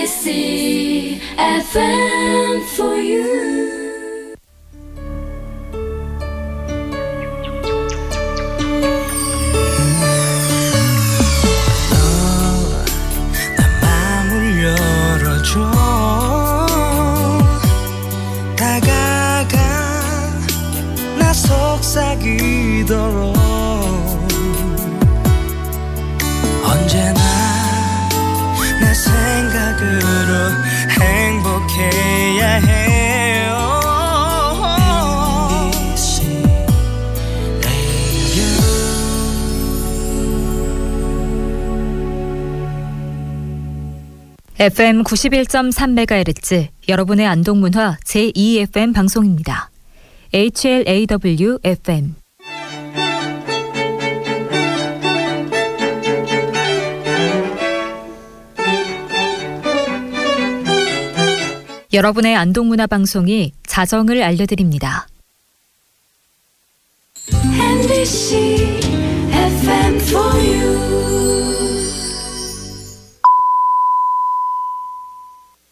NBC FM for you. 다가가 나 속삭이도록 언제나 내 생각으로 행복해야 해요. MBC Radio FM 91.3MHz 여러분의 안동문화 제2FM 방송입니다. HLAW FM 여러분의 안동문화 방송이 자정을 알려드립니다. NBC FM for you.